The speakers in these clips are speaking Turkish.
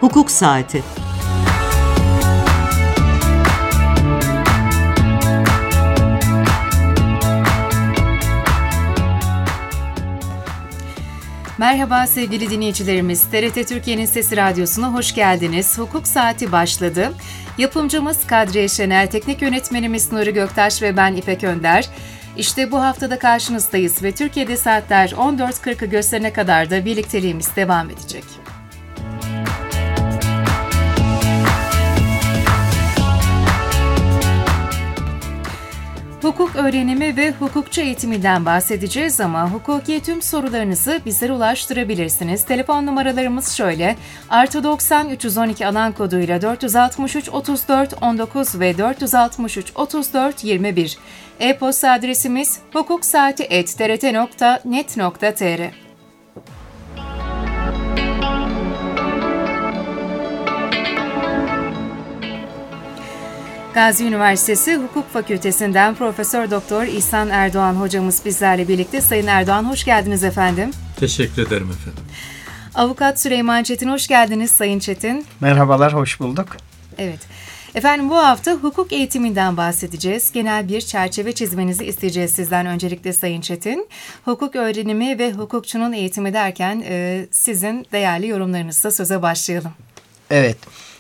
Hukuk Saati. Merhaba sevgili dinleyicilerimiz, TRT Türkiye'nin Sesi Radyosu'na hoş geldiniz. Hukuk Saati başladı. Yapımcımız Kadriye Şener, teknik yönetmenimiz Nuri Göktaş ve ben İpek Önder. İşte bu haftada karşınızdayız ve Türkiye'de saatler 14.40'ı gösterene kadar da birlikteliğimiz devam edecek. Hukuk öğrenimi ve hukukçu eğitiminden bahsedeceğiz ama hukuki tüm sorularınızı bizlere ulaştırabilirsiniz. Telefon numaralarımız şöyle: +90 312 alan koduyla 463 34 19 ve 463 34 21. E-posta adresimiz hukuksaati@trt.net.tr. Gazi Üniversitesi Hukuk Fakültesinden Profesör Doktor İhsan Erdoğan hocamız bizlerle birlikte. Sayın Erdoğan, hoş geldiniz efendim. Teşekkür ederim efendim. Avukat Süleyman Çetin, hoş geldiniz Sayın Çetin. Merhabalar, hoş bulduk. Evet. Efendim, bu hafta hukuk eğitiminden bahsedeceğiz. Genel bir çerçeve çizmenizi isteyeceğiz sizden öncelikle Sayın Çetin. Hukuk öğrenimi ve hukukçunun eğitimi derken sizin değerli yorumlarınızla söze başlayalım. Evet.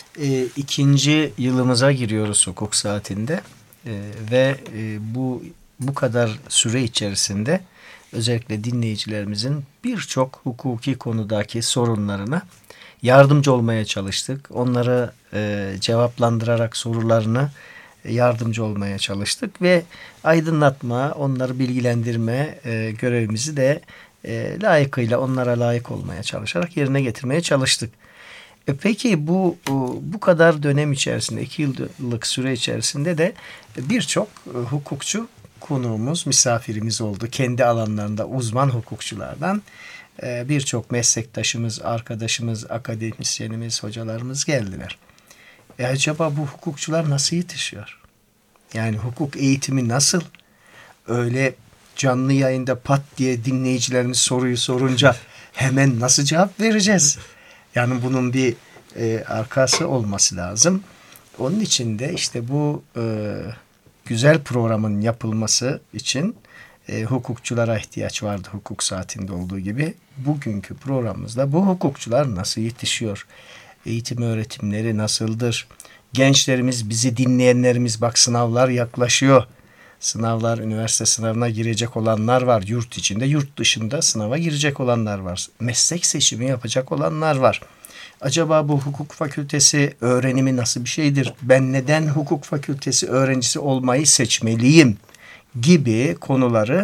İkinci yılımıza giriyoruz hukuk saatinde ve bu kadar süre içerisinde özellikle dinleyicilerimizin birçok hukuki konudaki sorunlarına yardımcı olmaya çalıştık. Onları cevaplandırarak sorularını yardımcı olmaya çalıştık ve aydınlatma, onları bilgilendirme görevimizi de layıkıyla onlara layık olmaya çalışarak yerine getirmeye çalıştık. Peki bu kadar dönem içerisinde, 2 yıllık süre içerisinde de birçok hukukçu konuğumuz, misafirimiz oldu. Kendi alanlarında uzman hukukçulardan birçok meslektaşımız, arkadaşımız, akademisyenimiz, hocalarımız geldiler. Acaba bu hukukçular nasıl yetişiyor? Yani hukuk eğitimi nasıl? Öyle canlı yayında pat diye dinleyicilerimiz soruyu sorunca hemen nasıl cevap vereceğiz? Yani bunun bir arkası olması lazım. Onun için de işte bu güzel programın yapılması için hukukçulara ihtiyaç vardı, hukuk saatinde olduğu gibi. Bugünkü programımızda bu hukukçular nasıl yetişiyor? Eğitim öğretimleri nasıldır? Gençlerimiz, bizi dinleyenlerimiz, bak sınavlar yaklaşıyor. Sınavlar, üniversite sınavına girecek olanlar var. Yurt içinde, yurt dışında sınava girecek olanlar var. Meslek seçimi yapacak olanlar var. Acaba bu hukuk fakültesi öğrenimi nasıl bir şeydir? Ben neden hukuk fakültesi öğrencisi olmayı seçmeliyim? Gibi konuları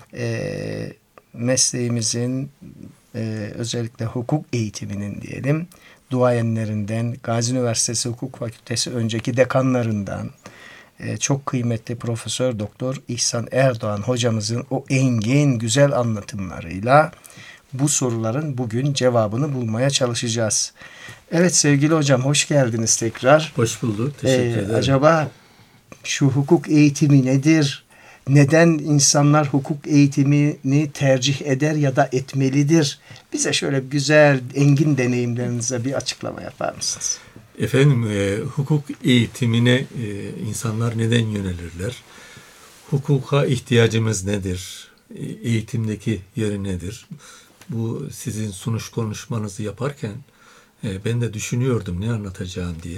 mesleğimizin özellikle hukuk eğitiminin diyelim duayenlerinden, Gazi Üniversitesi Hukuk Fakültesi önceki dekanlarından, çok kıymetli Profesör Doktor İhsan Erdoğan hocamızın o engin güzel anlatımlarıyla bu soruların bugün cevabını bulmaya çalışacağız. Evet sevgili hocam, hoş geldiniz tekrar. Hoş bulduk. Teşekkür ederim. Acaba şu hukuk eğitimi nedir? Neden insanlar hukuk eğitimini tercih eder ya da etmelidir? Bize şöyle güzel, engin deneyimlerinize bir açıklama yapar mısınız? Efendim, hukuk eğitimine insanlar neden yönelirler? Hukuka ihtiyacımız nedir? Eğitimdeki yeri nedir? Bu sizin sunuş konuşmanızı yaparken ben de düşünüyordum ne anlatacağım diye.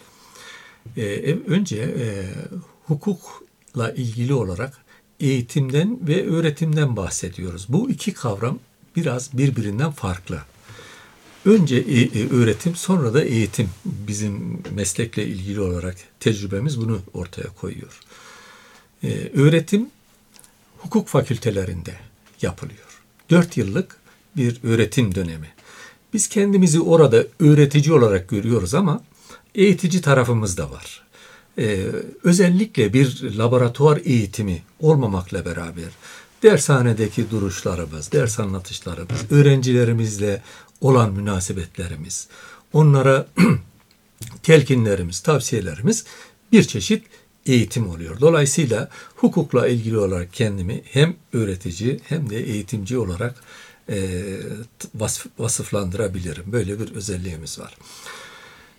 Önce hukukla ilgili olarak eğitimden ve öğretimden bahsediyoruz. Bu iki kavram biraz birbirinden farklı. Önce öğretim, sonra da eğitim. Bizim meslekle ilgili olarak tecrübemiz bunu ortaya koyuyor. Öğretim hukuk fakültelerinde yapılıyor. 4 yıllık bir öğretim dönemi. Biz kendimizi orada öğretici olarak görüyoruz ama eğitici tarafımız da var. Özellikle bir laboratuvar eğitimi olmamakla beraber dershanedeki duruşlarımız, ders anlatışlarımız, öğrencilerimizle olan münasebetlerimiz, onlara telkinlerimiz, tavsiyelerimiz bir çeşit eğitim oluyor. Dolayısıyla hukukla ilgili olarak kendimi hem öğretici hem de eğitimci olarak vasıflandırabilirim. Böyle bir özelliğimiz var.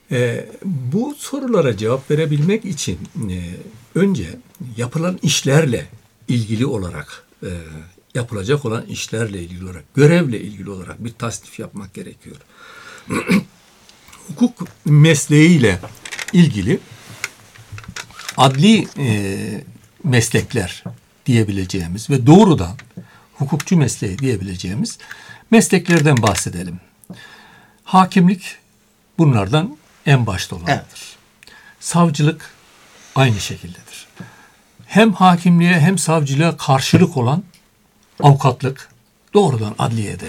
Bu sorulara cevap verebilmek için önce yapılan işlerle ilgili olarak, yapılacak olan işlerle ilgili olarak, görevle ilgili olarak bir tasnif yapmak gerekiyor. Hukuk mesleğiyle ilgili adli meslekler diyebileceğimiz ve doğrudan hukukçu mesleği diyebileceğimiz mesleklerden bahsedelim. Hakimlik bunlardan en başta olanıdır. Evet. Savcılık aynı şekildedir. Hem hakimliğe hem savcılığa karşılık olan avukatlık doğrudan adliyede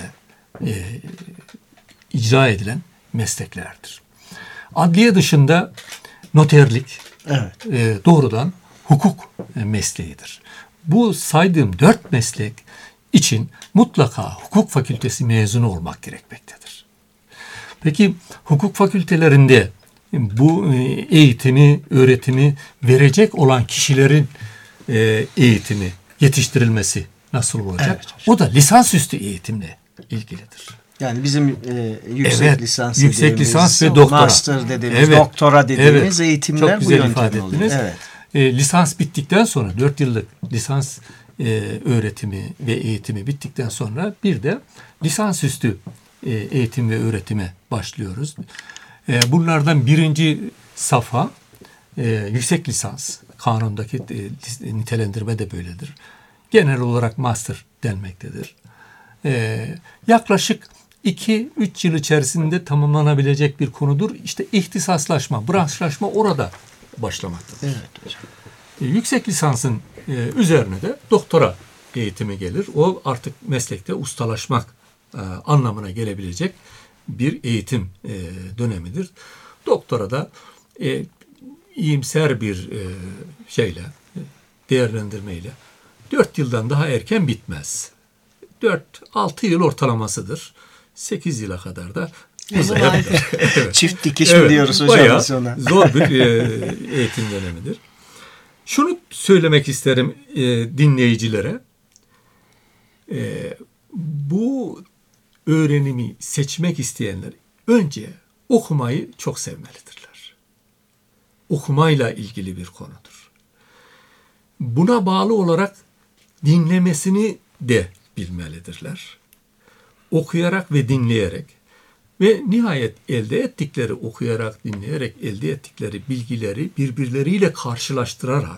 icra edilen mesleklerdir. Adliye dışında noterlik doğrudan hukuk mesleğidir. Bu saydığım 4 meslek için mutlaka hukuk fakültesi mezunu olmak gerekmektedir. Peki hukuk fakültelerinde bu eğitimi, öğretimi verecek olan kişilerin eğitimi, yetiştirilmesi nasıl olacak? Evet. O da lisansüstü eğitimle ilgilidir. Yani bizim yüksek lisans ve doktora, master dediğimiz, doktora dediğimiz eğitimler bu yöntemde oluyor. Evet. Lisans bittikten sonra 4 yıllık lisans öğretimi ve eğitimi bittikten sonra bir de lisansüstü eğitim ve öğretime başlıyoruz. Bunlardan birinci safha yüksek lisans. Kanundaki nitelendirme de böyledir. Genel olarak master denmektedir. Yaklaşık 2-3 yıl içerisinde tamamlanabilecek bir konudur. İşte ihtisaslaşma, branşlaşma orada başlamaktadır. Evet hocam. Yüksek lisansın üzerine de doktora eğitimi gelir. O artık meslekte ustalaşmak anlamına gelebilecek bir eğitim dönemidir. Doktora da iyimser bir değerlendirmeyle 4 yıldan daha erken bitmez. 4-6 yıl ortalamasıdır. 8 yıla kadar da evet. Çift dikiş mi diyoruz hocam biz ona? Zor bir eğitim dönemidir. Şunu söylemek isterim dinleyicilere. Bu öğrenimi seçmek isteyenler önce okumayı çok sevmelidirler. Okumayla ilgili bir konudur. Buna bağlı olarak dinlemesini de bilmelidirler. Okuyarak ve dinleyerek ve nihayet okuyarak, dinleyerek elde ettikleri bilgileri birbirleriyle karşılaştırarak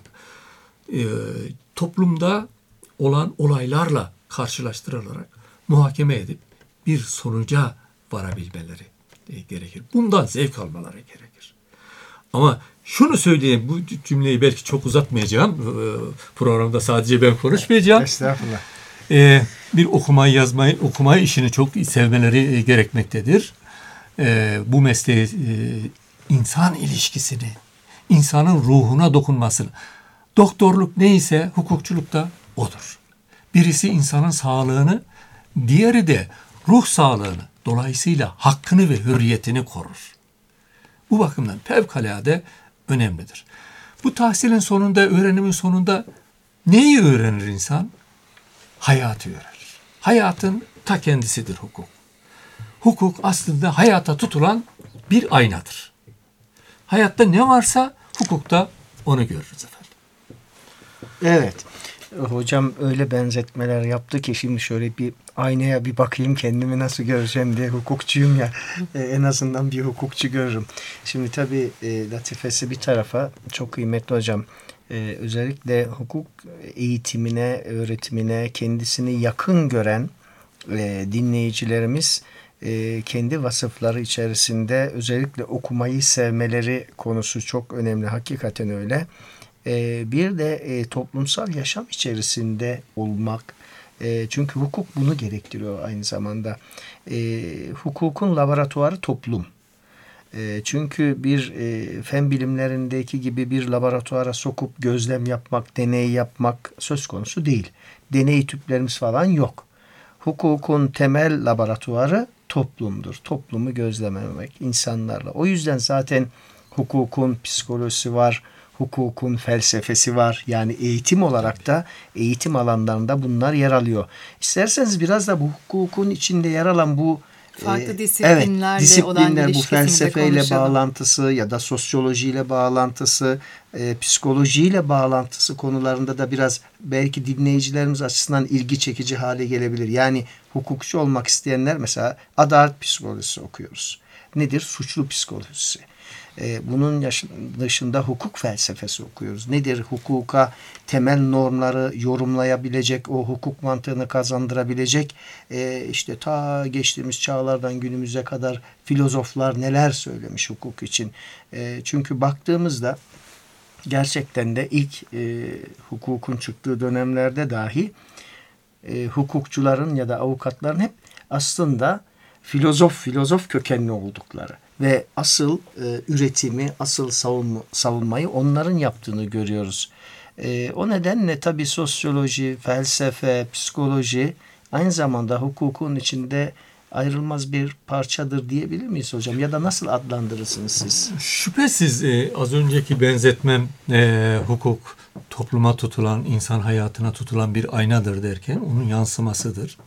toplumda olan olaylarla karşılaştırılarak muhakeme edip bir sonuca varabilmeleri gerekir. Bundan zevk almaları gerekir. Ama şunu söyleyeyim, bu cümleyi belki çok uzatmayacağım. Programda sadece ben konuşmayacağım. Estağfurullah. Bir okuma işini çok sevmeleri gerekmektedir. Bu mesleği, insan ilişkisini, insanın ruhuna dokunmasını, doktorluk neyse hukukçuluk da odur. Birisi insanın sağlığını, diğeri de ruh sağlığını, dolayısıyla hakkını ve hürriyetini korur. Bu bakımdan fevkalade önemlidir. Bu tahsilin sonunda, öğrenimin sonunda neyi öğrenir insan? Hayatı öğrenir. Hayatın ta kendisidir hukuk. Hukuk aslında hayata tutulan bir aynadır. Hayatta ne varsa hukukta onu görürüz efendim. Evet. Hocam öyle benzetmeler yaptı ki şimdi şöyle bir aynaya bir bakayım kendimi nasıl göreceğim diye, hukukçuyum ya, en azından bir hukukçu görürüm. Şimdi tabii latifesi bir tarafa, çok kıymetli hocam. Özellikle hukuk eğitimine, öğretimine kendisini yakın gören dinleyicilerimiz kendi vasıfları içerisinde özellikle okumayı sevmeleri konusu çok önemli. Hakikaten öyle. Bir de toplumsal yaşam içerisinde olmak. Çünkü hukuk bunu gerektiriyor aynı zamanda. Hukukun laboratuvarı toplum. Çünkü bir fen bilimlerindeki gibi bir laboratuvara sokup gözlem yapmak, deney yapmak söz konusu değil. Deney tüplerimiz falan yok. Hukukun temel laboratuvarı toplumdur. Toplumu gözlememek insanlarla. O yüzden zaten hukukun psikolojisi var, hukukun felsefesi var. Yani eğitim olarak da eğitim alanlarında bunlar yer alıyor. İsterseniz biraz da bu hukukun içinde yer alan bu farklı disiplinlerle olan bu ilişkisini felsefeyle konuşalım. bağlantısı ya da sosyolojiyle bağlantısı, psikolojiyle bağlantısı konularında da biraz belki dinleyicilerimiz açısından ilgi çekici hale gelebilir. Yani hukukçu olmak isteyenler mesela adalet psikolojisi okuyoruz. Nedir? Suçlu psikolojisi. Bunun dışında hukuk felsefesi okuyoruz. Nedir? Hukuka temel normları yorumlayabilecek, o hukuk mantığını kazandırabilecek, işte ta geçtiğimiz çağlardan günümüze kadar filozoflar neler söylemiş hukuk için. Çünkü baktığımızda gerçekten de ilk hukukun çıktığı dönemlerde dahi hukukçuların ya da avukatların hep aslında filozof kökenli oldukları ve asıl üretimi, asıl savunmayı onların yaptığını görüyoruz. O nedenle tabii sosyoloji, felsefe, psikoloji aynı zamanda hukukun içinde ayrılmaz bir parçadır diyebilir miyiz hocam? Ya da nasıl adlandırırsınız siz? Şüphesiz az önceki benzetmem hukuk topluma tutulan, insan hayatına tutulan bir aynadır derken onun yansımasıdır.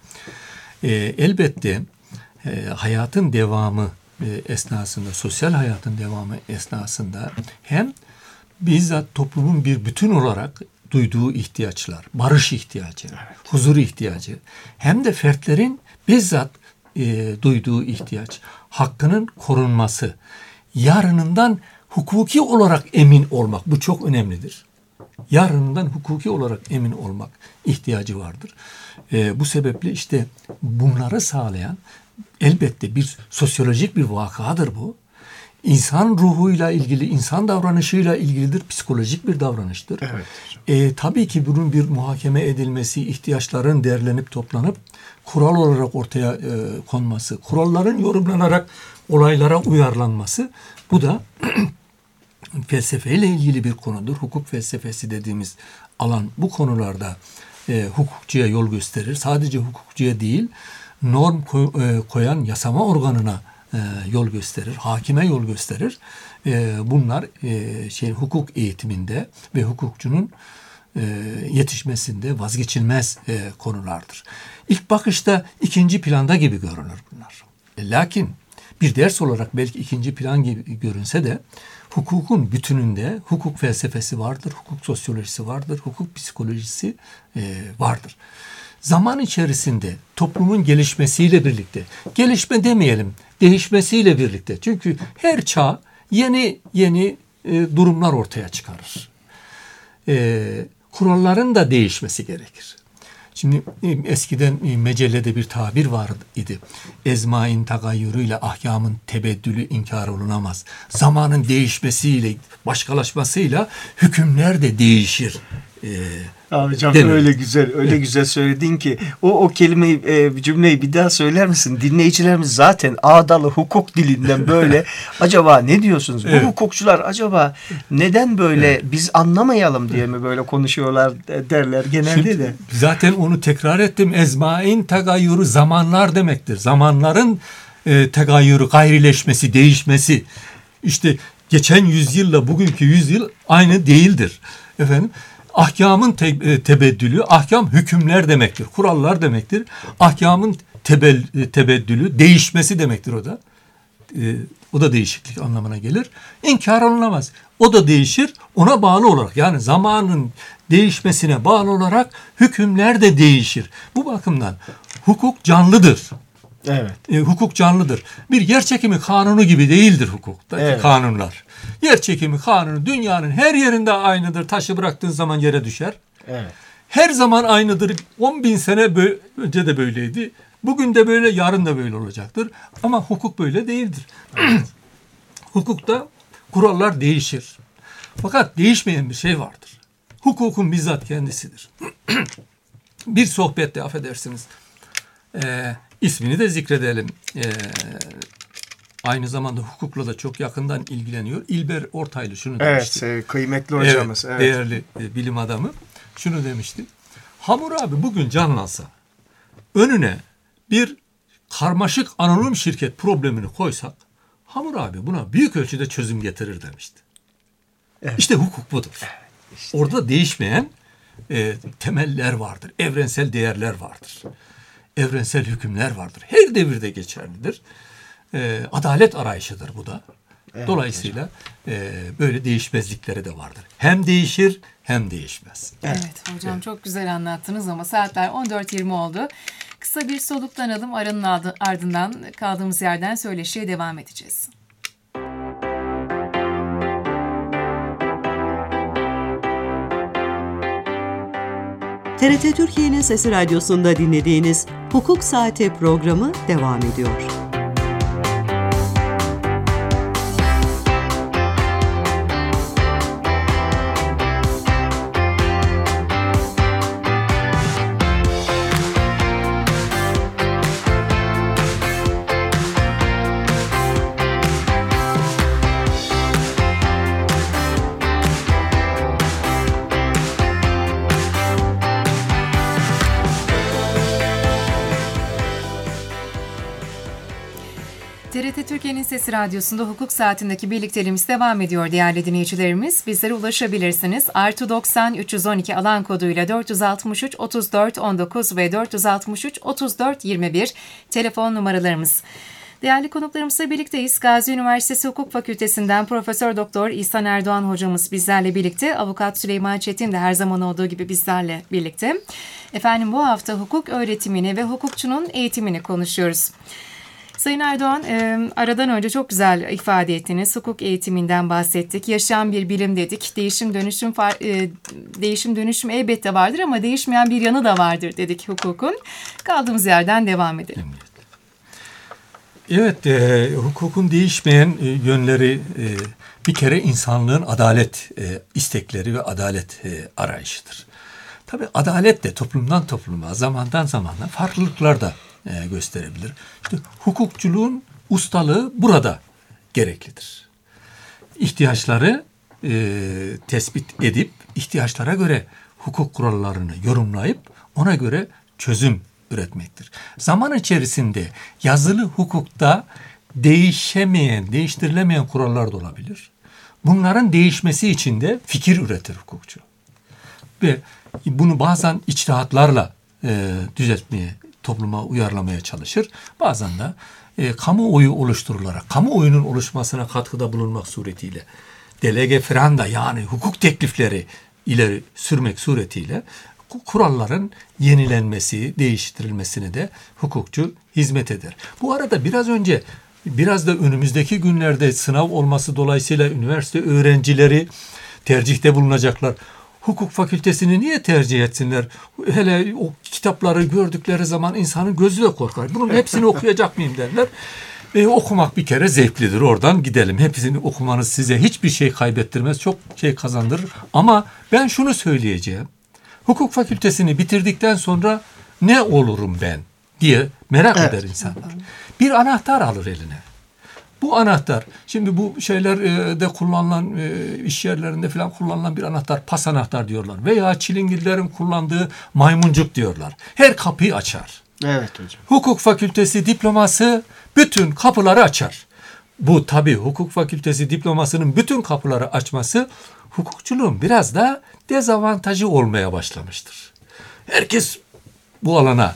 Elbette hayatın devamı esnasında, sosyal hayatın devamı esnasında hem bizzat toplumun bir bütün olarak duyduğu ihtiyaçlar, barış ihtiyacı, huzur ihtiyacı, hem de fertlerin bizzat duyduğu ihtiyaç, hakkının korunması, yarınından hukuki olarak emin olmak, bu çok önemlidir. Yarınından hukuki olarak emin olmak ihtiyacı vardır. Bu sebeple işte bunları sağlayan elbette bir sosyolojik bir vakadır bu. İnsan ruhuyla ilgili, insan davranışıyla ilgilidir, psikolojik bir davranıştır. Evet. Tabii ki bunun bir muhakeme edilmesi, ihtiyaçların değerlenip toplanıp kural olarak ortaya konması, kuralların yorumlanarak olaylara uyarlanması, bu da felsefeyle ilgili bir konudur. Hukuk felsefesi dediğimiz alan bu konularda hukukçuya yol gösterir. Sadece hukukçuya değil, norm koyan yasama organına yol gösterir, hakime yol gösterir. Bunlar hukuk eğitiminde ve hukukçunun yetişmesinde vazgeçilmez konulardır. İlk bakışta ikinci planda gibi görünür bunlar. Lakin bir ders olarak belki ikinci plan gibi görünse de hukukun bütününde hukuk felsefesi vardır, hukuk sosyolojisi vardır, hukuk psikolojisi vardır. Zaman içerisinde toplumun gelişmesiyle birlikte, gelişme demeyelim, değişmesiyle birlikte. Çünkü her çağ yeni durumlar ortaya çıkarır. Kuralların da değişmesi gerekir. Şimdi eskiden mecellede bir tabir var idi. Ezmain tagayyürüyle ahkamın tebeddülü inkar olunamaz. Zamanın değişmesiyle, başkalaşmasıyla hükümler de değişir. Hocam öyle güzel söyledin ki o kelimeyi, cümleyi bir daha söyler misin? Dinleyicilerimiz zaten ağdalı hukuk dilinden böyle acaba ne diyorsunuz? Evet. Bu hukukçular acaba neden böyle biz anlamayalım diye mi böyle konuşuyorlar derler genelde. Şimdi, de. Zaten onu tekrar ettim. Ezmain tagayyürü zamanlar demektir. Zamanların tagayyürü, gayrileşmesi, değişmesi. İşte geçen yüzyılla bugünkü yüzyıl aynı değildir. Efendim, ahkamın tebeddülü, ahkam hükümler demektir, kurallar demektir. Ahkamın tebeddülü, değişmesi demektir o da. O da değişiklik anlamına gelir. İnkar olunamaz. O da değişir, ona bağlı olarak. Yani zamanın değişmesine bağlı olarak hükümler de değişir. Bu bakımdan hukuk canlıdır. Evet. Hukuk canlıdır. Bir yerçekimi kanunu gibi değildir hukuktaki kanunlar. Yerçekimi kanunu dünyanın her yerinde aynıdır. Taşı bıraktığın zaman yere düşer. Evet. Her zaman aynıdır. 10.000 sene önce de böyleydi. Bugün de böyle, yarın da böyle olacaktır. Ama hukuk böyle değildir. Hukukta kurallar değişir. Fakat değişmeyen bir şey vardır. Hukukun bizzat kendisidir. Bir sohbette, affedersiniz, ismini de zikredelim. Aynı zamanda hukukla da çok yakından ilgileniyor. İlber Ortaylı şunu demişti. Evet, kıymetli hocamız. Evet. Değerli bilim adamı şunu demişti. Hammurabi bugün canlansa, önüne bir karmaşık anonim şirket problemini koysak, Hammurabi buna büyük ölçüde çözüm getirir demişti. Evet. İşte hukuk budur. Evet, işte. Orada değişmeyen temeller vardır. Evrensel değerler vardır. evrensel hükümler vardır. Her devirde geçerlidir. Adalet arayışıdır bu da. Evet, dolayısıyla böyle değişmezlikleri de vardır. Hem değişir hem değişmez. Evet hocam, evet. Çok güzel anlattınız ama saatler 14.20 oldu. Kısa bir soluklanalım, aranın ardından kaldığımız yerden söyleşiye devam edeceğiz. TRT Türkiye'nin Sesi Radyosu'nda dinlediğiniz Hukuk Saati programı devam ediyor. TRT Türkiye'nin Sesi Radyosu'nda hukuk saatindeki birlikteliğimiz devam ediyor değerli dinleyicilerimiz. Bizlere ulaşabilirsiniz. +90 312 alan koduyla 463 34 19 ve 463 34 21 telefon numaralarımız. Değerli konuklarımızla birlikteyiz. Gazi Üniversitesi Hukuk Fakültesinden Profesör Doktor İhsan Erdoğan hocamız bizlerle birlikte. Avukat Süleyman Çetin de her zaman olduğu gibi bizlerle birlikte. Efendim, bu hafta hukuk öğretimini ve hukukçunun eğitimini konuşuyoruz. Sayın Erdoğan, aradan önce çok güzel ifade ettiniz. Hukuk eğitiminden bahsettik. Yaşayan bir bilim dedik. Değişim dönüşüm elbette vardır ama değişmeyen bir yanı da vardır dedik hukukun. Kaldığımız yerden devam edelim. Evet, hukukun değişmeyen yönleri bir kere insanlığın adalet istekleri ve adalet arayışıdır. Tabii adalet de toplumdan topluma, zamandan zamana farklılıklar da gösterebilir. İşte hukukçuluğun ustalığı burada gereklidir. İhtiyaçları tespit edip ihtiyaçlara göre hukuk kurallarını yorumlayıp ona göre çözüm üretmektir. Zaman içerisinde yazılı hukukta değiştirilemeyen kurallar da olabilir. Bunların değişmesi için de fikir üretir hukukçu. Ve bunu bazen içtihatlarla düzeltmeye, topluma uyarlamaya çalışır. Bazen de kamuoyu oluşturularak, kamuoyunun oluşmasına katkıda bulunmak suretiyle, delege ferenda yani hukuk teklifleri ileri sürmek suretiyle kuralların yenilenmesi, değiştirilmesine de hukukçu hizmet eder. Bu arada biraz da önümüzdeki günlerde sınav olması dolayısıyla üniversite öğrencileri tercihte bulunacaklar. Hukuk fakültesini niye tercih etsinler? Hele o kitapları gördükleri zaman insanın gözü de korkar. Bunun hepsini okuyacak mıyım derler. Okumak bir kere zevklidir. Oradan gidelim. Hepsini okumanız size hiçbir şey kaybettirmez. Çok şey kazandırır. Ama ben şunu söyleyeceğim. Hukuk fakültesini bitirdikten sonra ne olurum ben diye merak eder insanlar. Bir anahtar alır eline. Bu anahtar, şimdi bu şeylerde kullanılan, iş yerlerinde falan kullanılan bir anahtar, pas anahtar diyorlar. Veya çilingirlerin kullandığı maymuncuk diyorlar. Her kapıyı açar. Evet hocam. Hukuk fakültesi diploması bütün kapıları açar. Bu tabii hukuk fakültesi diplomasının bütün kapıları açması hukukçuluğun biraz da dezavantajı olmaya başlamıştır. Herkes bu alana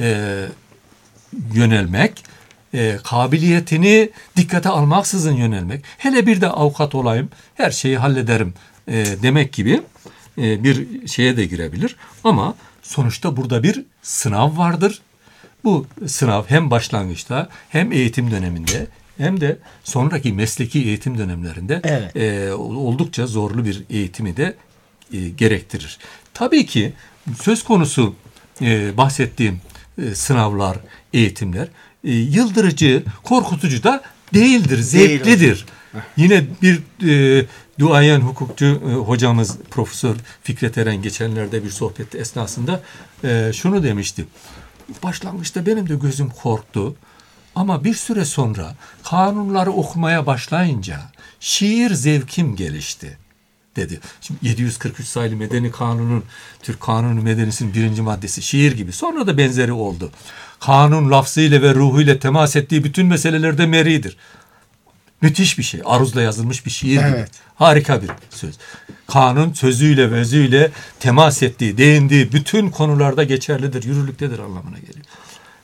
yönelmek, kabiliyetini dikkate almaksızın yönelmek, hele bir de avukat olayım, her şeyi hallederim demek gibi bir şeye de girebilir. Ama sonuçta burada bir sınav vardır. Bu sınav hem başlangıçta hem eğitim döneminde hem de sonraki mesleki eğitim dönemlerinde oldukça zorlu bir eğitimi de gerektirir. Tabii ki söz konusu bahsettiğim sınavlar, eğitimler yıldırıcı, korkutucu da değildir, zevklidir. Yine bir duayen hukukçu hocamız Profesör Fikret Eren geçenlerde bir sohbet esnasında şunu demişti. Başlangıçta benim de gözüm korktu ama bir süre sonra kanunları okumaya başlayınca şiir zevkim gelişti dedi. Şimdi 743 sayılı Medeni Kanun'un, Türk Kanunu Medenisi'nin 1. maddesi şiir gibi. Sonra da benzeri oldu. Kanun lafzıyla ve ruhuyla temas ettiği bütün meselelerde meridir. Müthiş bir şey. Aruzla yazılmış bir şiir gibi. Harika bir söz. Kanun sözüyle ve özüyle temas ettiği, değindiği bütün konularda geçerlidir, yürürlüktedir anlamına geliyor.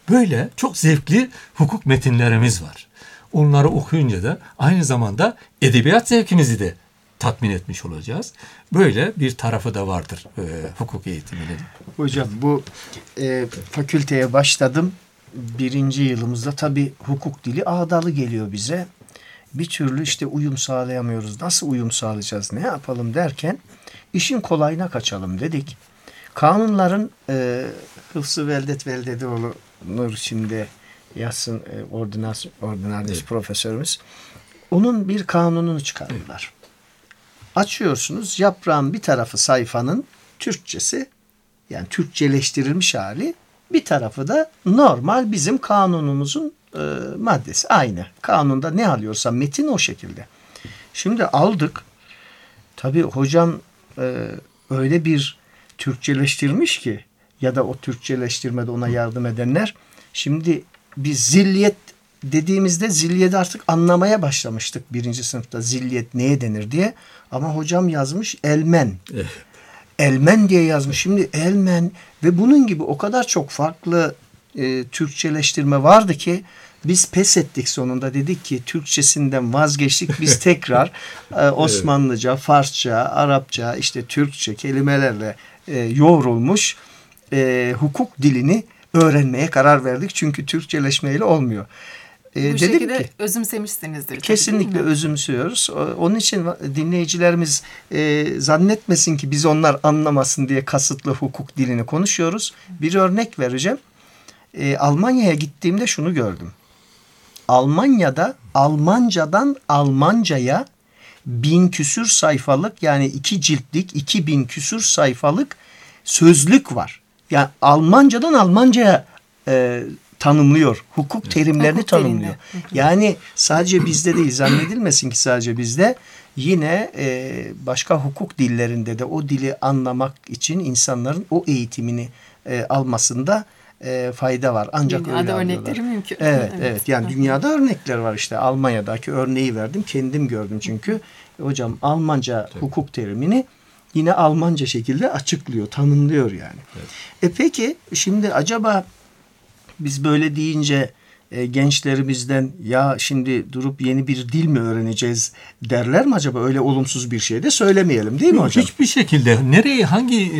Böyle çok zevkli hukuk metinlerimiz var. Onları okuyunca da aynı zamanda edebiyat zevkimizi de tatmin etmiş olacağız. Böyle bir tarafı da vardır hukuk eğitiminin. Hocam bu fakülteye başladım. 1. yılımızda tabii hukuk dili ağdalı geliyor bize. Bir türlü işte uyum sağlayamıyoruz. Nasıl uyum sağlayacağız, ne yapalım derken işin kolayına kaçalım dedik. Kanunların Hıfzı Veldet Veldedoğlu Nur içinde yazsın ordinarius profesörümüz. Onun bir kanununu çıkardılar. Açıyorsunuz, yaprağın bir tarafı sayfanın Türkçesi, yani Türkçeleştirilmiş hali, bir tarafı da normal bizim kanunumuzun maddesi. Aynı. Kanunda ne alıyorsa metin o şekilde. Şimdi aldık. Tabii hocam öyle bir Türkçeleştirmiş ki, ya da o Türkçeleştirmede ona yardım edenler. Şimdi biz zilliyet dediğimizde zilliyeti artık anlamaya başlamıştık 1. sınıfta, zilliyet neye denir diye. Ama hocam yazmış elmen. Elmen diye yazmış. Şimdi elmen ve bunun gibi o kadar çok farklı Türkçeleştirme vardı ki biz pes ettik sonunda. Dedik ki Türkçesinden vazgeçtik. Biz tekrar Osmanlıca, Farsça, Arapça, işte Türkçe kelimelerle yoğrulmuş hukuk dilini öğrenmeye karar verdik. Çünkü Türkçeleşmeyle olmuyor. Bu şekilde özümsemişsinizdir. Kesinlikle özümsüyoruz. Onun için dinleyicilerimiz zannetmesin ki biz onlar anlamasın diye kasıtlı hukuk dilini konuşuyoruz. Bir örnek vereceğim. Almanya'ya gittiğimde şunu gördüm. Almanya'da Almancadan Almanca'ya 1000 küsür sayfalık, yani 2 ciltlik 2000 küsür sayfalık sözlük var. Yani Almancadan Almanca'ya tanımlıyor. Hukuk terimlerini tanımlıyor. Yani sadece bizde değil, zannedilmesin ki sadece bizde. Yine başka hukuk dillerinde de o dili anlamak için insanların o eğitimini almasında fayda var. Ancak dünyada örnekleri mümkün. Evet. Yani dünyada örnekler var işte. Almanya'daki örneği verdim. Kendim gördüm çünkü. Hocam Almanca hukuk terimini yine Almanca şekilde açıklıyor, tanımlıyor yani. Evet. Peki şimdi acaba biz böyle deyince gençlerimizden ya şimdi durup yeni bir dil mi öğreneceğiz derler mi acaba? Öyle olumsuz bir şey de söylemeyelim değil mi hocam? Hiçbir şekilde. Nereye, hangi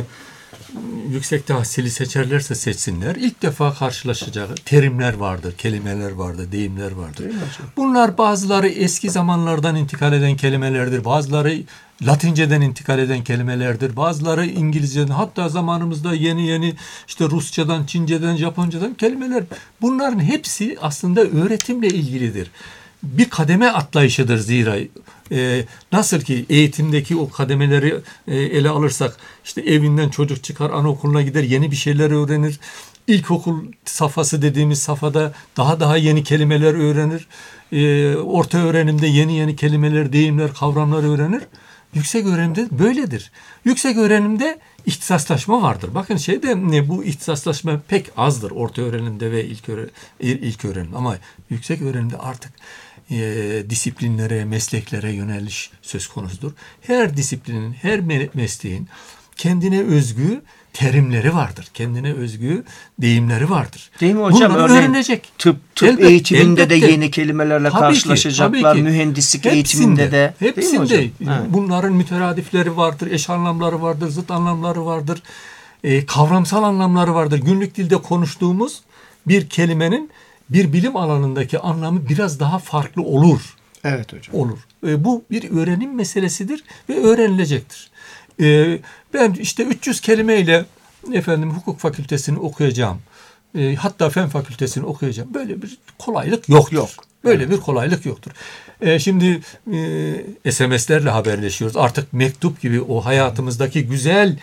yüksek tahsili seçerlerse seçsinler, ilk defa karşılaşacak terimler vardır, kelimeler vardır, deyimler vardır. Bunlar bazıları eski zamanlardan intikal eden kelimelerdir, bazıları Latinceden intikal eden kelimelerdir, bazıları İngilizceden, hatta zamanımızda yeni işte Rusçadan, Çince'den, Japoncadan kelimeler. Bunların hepsi aslında öğretimle ilgilidir. Bir kademe atlayışıdır zira. Nasıl ki eğitimdeki o kademeleri ele alırsak, işte evinden çocuk çıkar, anaokuluna gider, yeni bir şeyler öğrenir. İlkokul safhası dediğimiz safhada daha yeni kelimeler öğrenir. Orta öğrenimde yeni kelimeler, deyimler, kavramlar öğrenir. Yüksek öğrenimde böyledir. Yüksek öğrenimde ihtisaslaşma vardır. Bakın bu ihtisaslaşma pek azdır orta öğrenimde ve ilk öğrenim. Ama yüksek öğrenimde artık disiplinlere, mesleklere yöneliş söz konusudur. Her disiplinin, her mesleğin kendine özgü terimleri vardır. Kendine özgü deyimleri vardır. Değil mi hocam? Bunları öğrenecek. Tıp eğitiminde de yeni kelimelerle karşılaşacaklar. Tabii ki. Mühendislik eğitiminde de. Hepsinde. Bunların müteradifleri vardır, eş anlamları vardır, zıt anlamları vardır. Kavramsal anlamları vardır. Günlük dilde konuştuğumuz bir kelimenin bir bilim alanındaki anlamı biraz daha farklı olur. Evet hocam. Olur. Bu bir öğrenim meselesidir ve öğrenilecektir. Ben işte 300 kelimeyle hukuk fakültesini okuyacağım. Hatta fen fakültesini okuyacağım. Böyle bir kolaylık yoktur. Böyle bir kolaylık yoktur. Şimdi SMS'lerle haberleşiyoruz. Artık mektup gibi o hayatımızdaki güzel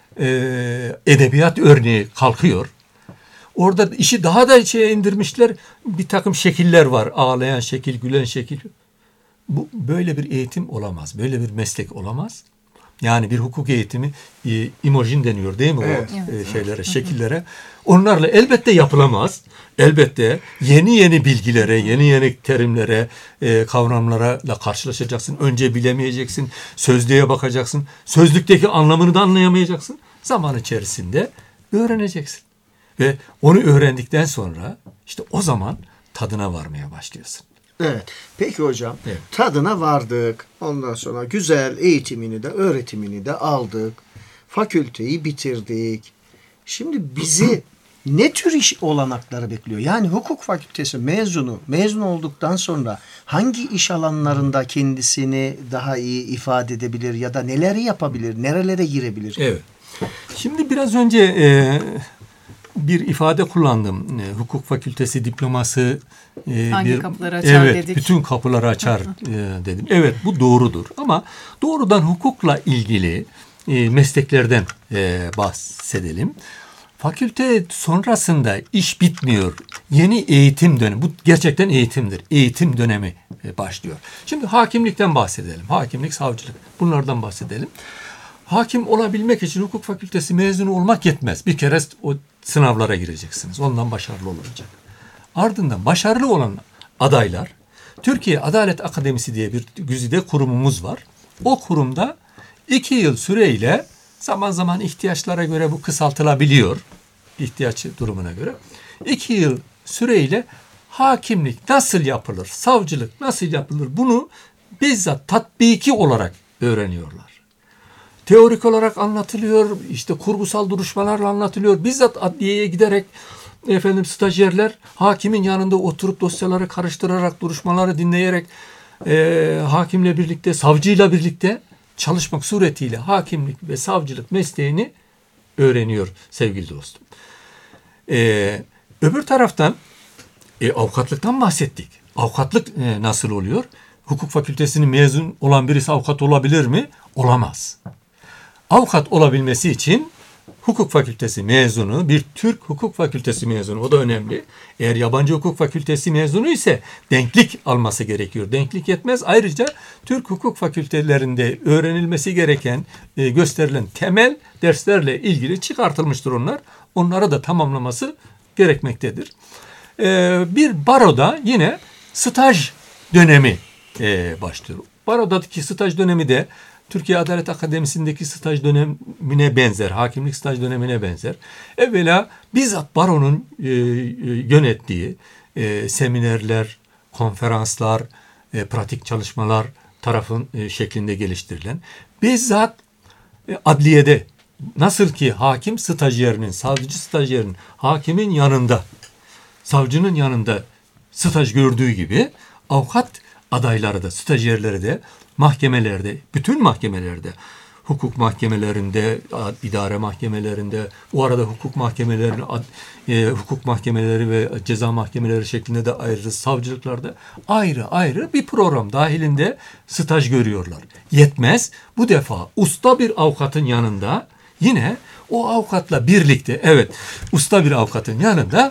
edebiyat örneği kalkıyor. Orada işi daha da indirmişler. Bir takım şekiller var. Ağlayan şekil, gülen şekil. Bu böyle bir eğitim olamaz. Böyle bir meslek olamaz. Yani bir hukuk eğitimi imajin deniyor değil mi o şeylere, şekillere. Onlarla elbette yapılamaz. Elbette yeni bilgilere, yeni terimlere, kavramlarla karşılaşacaksın. Önce bilemeyeceksin. Sözlüğe bakacaksın. Sözlükteki anlamını da anlayamayacaksın. Zaman içerisinde öğreneceksin. Ve onu öğrendikten sonra işte o zaman tadına varmaya başlıyorsun. Evet. Peki hocam, Evet. tadına vardık. Ondan sonra güzel eğitimini de öğretimini de aldık. Fakülteyi bitirdik. Şimdi bizi ne tür iş olanakları bekliyor? Yani hukuk fakültesi mezun olduktan sonra hangi iş alanlarında kendisini daha iyi ifade edebilir ya da neleri yapabilir, nerelere girebilir? Evet. Şimdi biraz önce bir ifade kullandım. Hukuk fakültesi diploması hangi kapıları açar dedik. Bütün kapıları açar dedim. Evet, bu doğrudur. Ama doğrudan hukukla ilgili mesleklerden bahsedelim. Fakülte sonrasında iş bitmiyor. Yeni eğitim dönemi. Bu gerçekten eğitimdir. Eğitim dönemi başlıyor. Şimdi hakimlikten bahsedelim. Hakimlik, savcılık. Bunlardan bahsedelim. Hakim olabilmek için hukuk fakültesi mezunu olmak yetmez. Bir kere o sınavlara gireceksiniz. Ondan başarılı olacak. Ardından başarılı olan adaylar, Türkiye Adalet Akademisi diye bir güzide kurumumuz var. O kurumda 2 yıl süreyle zaman zaman ihtiyaçlara göre bu kısaltılabiliyor. İhtiyaç durumuna göre. 2 yıl süreyle hakimlik nasıl yapılır, savcılık nasıl yapılır bunu bizzat tatbiki olarak öğreniyorlar. Teorik olarak anlatılıyor, işte kurgusal duruşmalarla anlatılıyor. Bizzat adliyeye giderek stajyerler hakimin yanında oturup dosyaları karıştırarak, duruşmaları dinleyerek hakimle birlikte, savcıyla birlikte çalışmak suretiyle hakimlik ve savcılık mesleğini öğreniyor sevgili dostum. Öbür taraftan avukatlıktan bahsettik. Avukatlık nasıl oluyor? Hukuk fakültesinin mezun olan birisi avukat olabilir mi? Olamaz. Avukat olabilmesi için hukuk fakültesi mezunu, bir Türk hukuk fakültesi mezunu, o da önemli. Eğer yabancı hukuk fakültesi mezunu ise denklik alması gerekiyor. Denklik yetmez. Ayrıca Türk hukuk fakültelerinde öğrenilmesi gereken, gösterilen temel derslerle ilgili çıkartılmıştır onlar. Onlara da tamamlaması gerekmektedir. Bir baroda yine staj dönemi başlıyor. Barodaki staj dönemi de Türkiye Adalet Akademisi'ndeki staj dönemine benzer, hakimlik staj dönemine benzer. Evvela bizzat baronun yönettiği seminerler, konferanslar, pratik çalışmalar şeklinde geliştirilen, bizzat adliyede nasıl ki hakim stajyerinin, savcı stajyerinin hakimin yanında, savcının yanında staj gördüğü gibi avukat adayları da, stajyerleri de mahkemelerde, bütün mahkemelerde, hukuk mahkemelerinde, idare mahkemelerinde, o arada hukuk mahkemeleri ve ceza mahkemeleri şeklinde de ayrı, savcılıklarda ayrı bir program dahilinde staj görüyorlar. Yetmez. Bu defa usta bir avukatın yanında yine o avukatla birlikte, usta bir avukatın yanında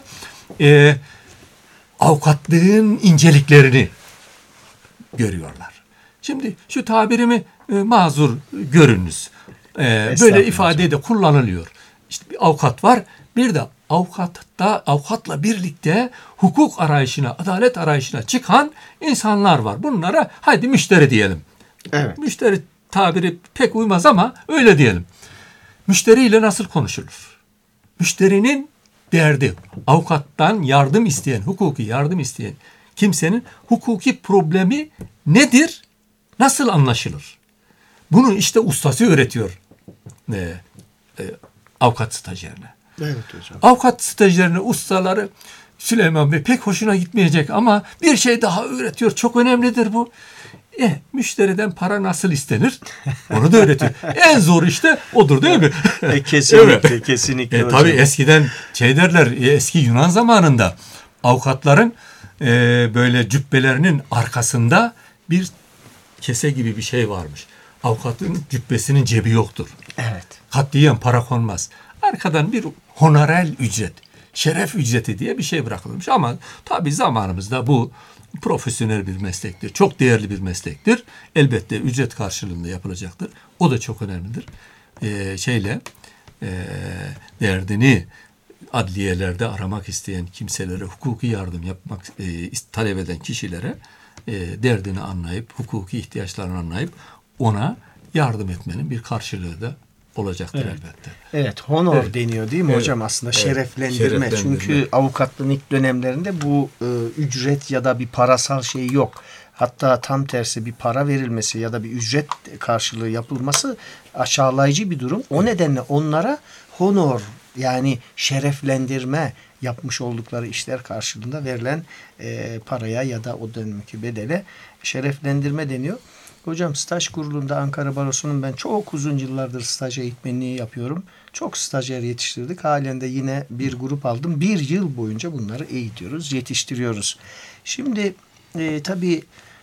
avukatlığın inceliklerini görüyorlar. Şimdi şu tabirimi mazur görünüz. Böyle ifade de kullanılıyor. İşte bir avukat var. Bir de avukatla birlikte hukuk arayışına, adalet arayışına çıkan insanlar var. Bunlara hadi müşteri diyelim. Evet. Müşteri tabiri pek uymaz ama öyle diyelim. Müşteriyle nasıl konuşulur? Müşterinin derdi, avukattan yardım isteyen, hukuki yardım isteyen kimsenin hukuki problemi nedir? Nasıl anlaşılır? Bunu işte ustası öğretiyor avukat stajyerine. Evet hocam. Avukat stajyerine ustaları Süleyman Bey pek hoşuna gitmeyecek ama bir şey daha öğretiyor. Çok önemlidir bu. Müşteriden para nasıl istenir? Onu da öğretiyor. En zor işte odur değil mi? Kesinlikle, kesinlikle hocam. Tabii eskiden derler, eski Yunan zamanında avukatların böyle cübbelerinin arkasında bir kese gibi bir şey varmış. Avukatın cübbesinin cebi yoktur. Evet. Katliyen para konmaz. Arkadan bir honorer ücret, şeref ücreti diye bir şey bırakılmış. Ama tabii zamanımızda bu profesyonel bir meslektir. Çok değerli bir meslektir. Elbette ücret karşılığında yapılacaktır. O da çok önemlidir. Derdini adliyelerde aramak isteyen kimselere, hukuki yardım yapmak talep eden kişilere derdini anlayıp, hukuki ihtiyaçlarını anlayıp ona yardım etmenin bir karşılığı da olacaktır elbette. Evet, honor deniyor değil mi hocam aslında? Evet. Şereflendirme. Çünkü avukatlığın ilk dönemlerinde bu ücret ya da bir parasal şey yok. Hatta tam tersi bir para verilmesi ya da bir ücret karşılığı yapılması aşağılayıcı bir durum. O nedenle onlara honor yani şereflendirme yapmış oldukları işler karşılığında verilen paraya ya da o dönemki bedele şereflendirme deniyor. Hocam staj kurulunda Ankara Barosu'nun ben çok uzun yıllardır staj eğitmenliği yapıyorum. Çok stajyer yetiştirdik. Halen de yine bir grup aldım. 1 yıl boyunca bunları eğitiyoruz, yetiştiriyoruz. Şimdi tabii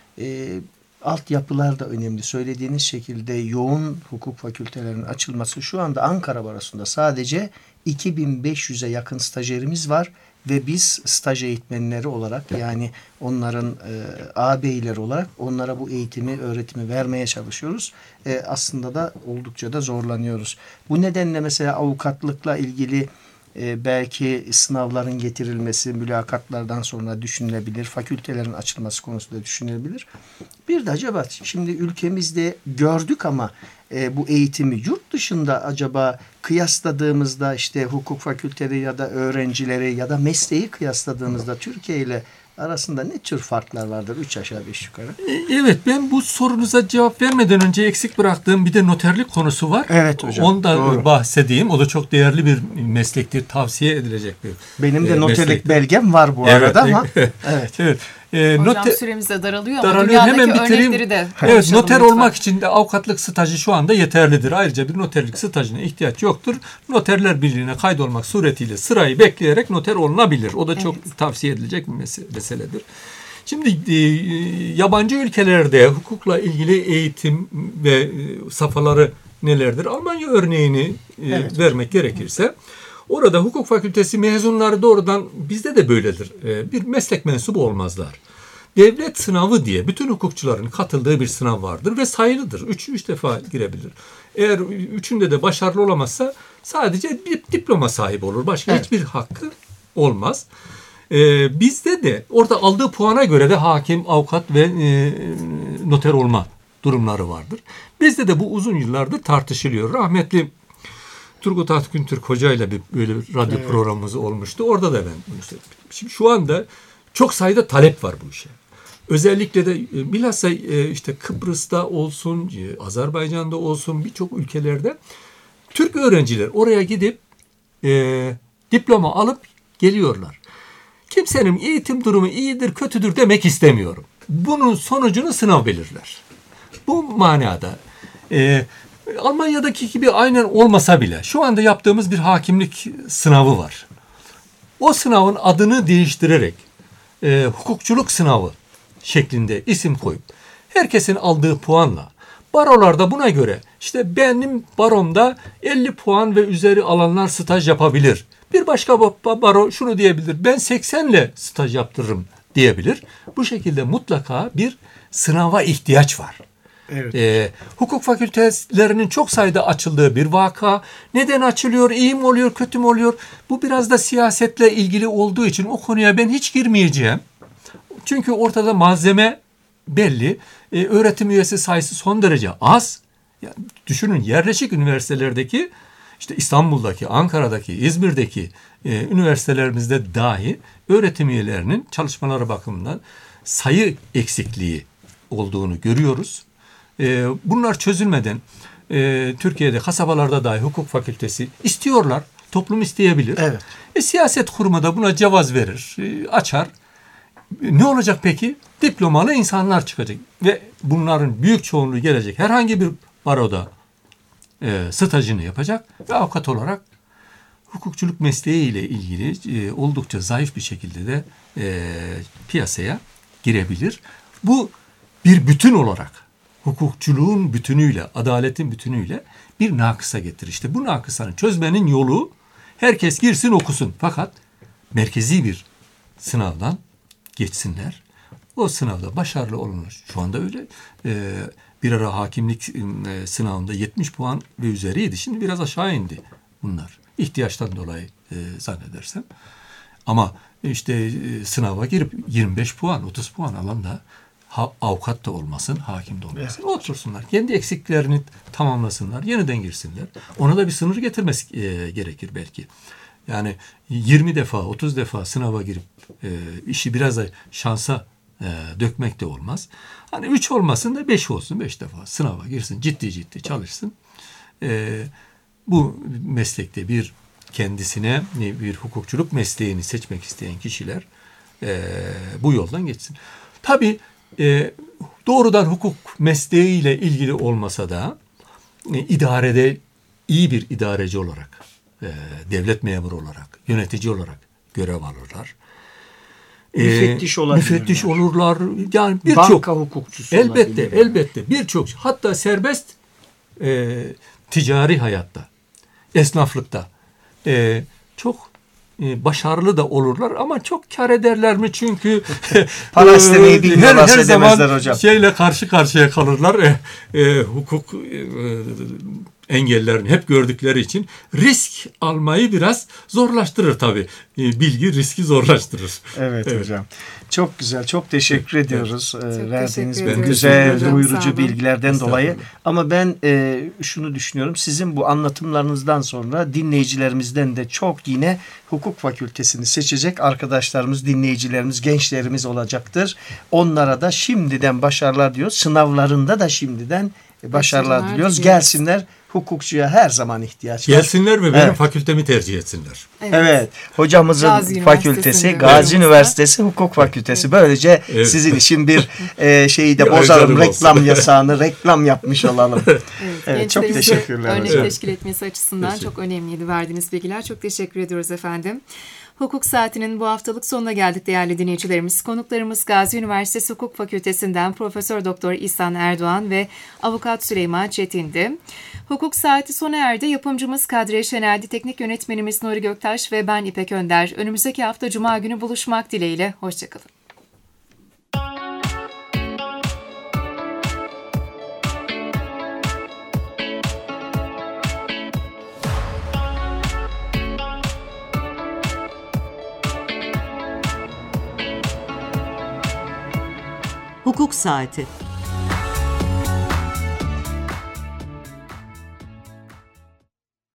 altyapılar da önemli. Söylediğiniz şekilde yoğun hukuk fakültelerinin açılması şu anda Ankara Barosu'nda sadece 2500'e yakın stajyerimiz var ve biz staj eğitmenleri olarak yani onların ağabeyleri olarak onlara bu eğitimi, öğretimi vermeye çalışıyoruz. Aslında da oldukça da zorlanıyoruz. Bu nedenle mesela avukatlıkla ilgili belki sınavların getirilmesi, mülakatlardan sonra düşünülebilir. Fakültelerin açılması konusunda düşünülebilir. Bir de acaba şimdi ülkemizde gördük ama bu eğitimi yurt dışında acaba kıyasladığımızda işte hukuk fakülteleri ya da öğrencileri ya da mesleği kıyasladığımızda Türkiye ile arasında ne tür farklar vardır? 3 aşağı 5 yukarı. Evet, ben bu sorunuza cevap vermeden önce eksik bıraktığım bir de noterlik konusu var. Evet hocam. Ondan bahsedeyim. O da çok değerli bir meslektir. Tavsiye edilecek bir Benim de noterlik belgem var bu arada ama. Evet. Hocam süremiz de daralıyor ama dünyadaki hemen örnekleri de evet, noter lütfen. Olmak için de avukatlık stajı şu anda yeterlidir. Ayrıca bir noterlik stajına ihtiyaç yoktur. Noterler Birliği'ne kaydolmak suretiyle sırayı bekleyerek noter olunabilir. O da çok tavsiye edilecek bir meseledir. Şimdi yabancı ülkelerde hukukla ilgili eğitim ve safhaları nelerdir? Almanya örneğini vermek gerekirse orada hukuk fakültesi mezunları doğrudan bizde de böyledir. Bir meslek mensubu olmazlar. Devlet sınavı diye bütün hukukçuların katıldığı bir sınav vardır ve sayılıdır. 3 defa girebilir. Eğer üçünde de başarılı olamazsa sadece bir diploma sahibi olur. Başka hiçbir hakkı olmaz. Bizde de orada aldığı puana göre de hakim, avukat ve noter olma durumları vardır. Bizde de bu uzun yıllardır tartışılıyor. Rahmetli Turgut Akgüntürk Hoca ile böyle bir radyo programımız olmuştu. Orada da ben bunu söyledim. Şimdi şu anda çok sayıda talep var bu işe. Özellikle de bilhassa işte Kıbrıs'ta olsun, Azerbaycan'da olsun birçok ülkelerde Türk öğrenciler oraya gidip diploma alıp geliyorlar. Kimsenin eğitim durumu iyidir, kötüdür demek istemiyorum. Bunun sonucunu sınav belirler. Bu manada Almanya'daki gibi aynen olmasa bile şu anda yaptığımız bir hakimlik sınavı var. O sınavın adını değiştirerek hukukçuluk sınavı şeklinde isim koyup herkesin aldığı puanla barolarda buna göre işte benim baromda 50 puan ve üzeri alanlar staj yapabilir. Bir başka baro şunu diyebilir. Ben 80 ile staj yaptırırım diyebilir. Bu şekilde mutlaka bir sınava ihtiyaç var. Evet. Hukuk fakültelerinin çok sayıda açıldığı bir vaka. Neden açılıyor? İyi mi oluyor? Kötü mü oluyor? Bu biraz da siyasetle ilgili olduğu için o konuya ben hiç girmeyeceğim. Çünkü ortada malzeme belli. Öğretim üyesi sayısı son derece az. Yani düşünün yerleşik üniversitelerdeki işte İstanbul'daki, Ankara'daki, İzmir'deki üniversitelerimizde dahi öğretim üyelerinin çalışmaları bakımından sayı eksikliği olduğunu görüyoruz. Bunlar çözülmeden Türkiye'de kasabalarda dahi hukuk fakültesi istiyorlar. Toplum isteyebilir. Evet. Siyaset kurumu da buna cevaz verir, açar. Ne olacak peki? Diplomalı insanlar çıkacak ve bunların büyük çoğunluğu gelecek. Herhangi bir baroda stajını yapacak ve avukat olarak hukukçuluk mesleğiyle ilgili oldukça zayıf bir şekilde de piyasaya girebilir. Bu bir bütün olarak hukukçuluğun bütünüyle, adaletin bütünüyle bir nakısa getirir. İşte bu nakısanı çözmenin yolu herkes girsin okusun. Fakat merkezi bir sınavdan geçsinler. O sınavda başarılı olunur. Şu anda öyle. Bir ara hakimlik sınavında 70 puan ve üzeriydi. Şimdi biraz aşağı indi bunlar. İhtiyaçtan dolayı zannedersem. Ama işte sınava girip 25 puan, 30 puan alan da avukat da olmasın, hakim de olmasın. Otursunlar. Kendi eksiklerini tamamlasınlar. Yeniden girsinler. Ona da bir sınır getirmesi gerekir belki. Yani 20 defa, 30 defa sınava girip işi biraz da şansa dökmek de olmaz. Hani 3 olmasın da 5 olsun. 5 defa sınava girsin. Ciddi çalışsın. Bu meslekte kendisine bir hukukçuluk mesleğini seçmek isteyen kişiler bu yoldan geçsin. Tabii doğrudan hukuk mesleğiyle ilgili olmasa da idarede iyi bir idareci olarak, devlet memuru olarak, yönetici olarak görev alırlar. Müfettiş olabilirler. Müfettiş olurlar. Yani birçok banka hukukçusu olabilirler. Elbette birçok, hatta serbest ticari hayatta, esnaflıkta çok başarılı da olurlar ama çok kar ederler mi? Çünkü para istemeyi bilmiyorlar, her zaman hocam. şeyle karşı karşıya kalırlar. Hukuk engellerini hep gördükleri için risk almayı biraz zorlaştırır tabii. Bilgi riski zorlaştırır. Evet hocam. Çok güzel. Çok teşekkür ediyoruz verdiğiniz teşekkür bu güzel, ederim. doyurucu bilgilerden dolayı. Estağfurullah. Ama ben şunu düşünüyorum. Sizin bu anlatımlarınızdan sonra dinleyicilerimizden de çok yine hukuk fakültesini seçecek arkadaşlarımız, dinleyicilerimiz, gençlerimiz olacaktır. Onlara da şimdiden başarılar diyoruz. Sınavlarında da şimdiden başarılar diliyoruz. Gelsinler. Hukukçuya her zaman ihtiyaç var. Gelsinler ve benim fakültemi tercih etsinler. Evet. Hocamızın Gazi fakültesi Üniversitesi'nde Gazi Üniversitesi Hukuk Fakültesi. Böylece sizin için bir şeyi de Bir bozalım. özellik olsun. Reklam yasağını reklam yapmış olalım. Evet, çok gençlerimize teşekkürler örnek hocam. teşkil etmesi açısından çok önemliydi verdiğiniz bilgiler. Çok teşekkür ediyoruz efendim. Hukuk Saati'nin bu haftalık sonuna geldik değerli dinleyicilerimiz. Konuklarımız Gazi Üniversitesi Hukuk Fakültesinden Profesör Doktor İhsan Erdoğan ve Avukat Süleyman Çetin'di. Hukuk Saati sona erdi. Yapımcımız Kadriye Şener'di. Teknik yönetmenimiz Nuri Göktaş ve ben İpek Önder. Önümüzdeki hafta Cuma günü buluşmak dileğiyle. Hoşçakalın. Hukuk Saati.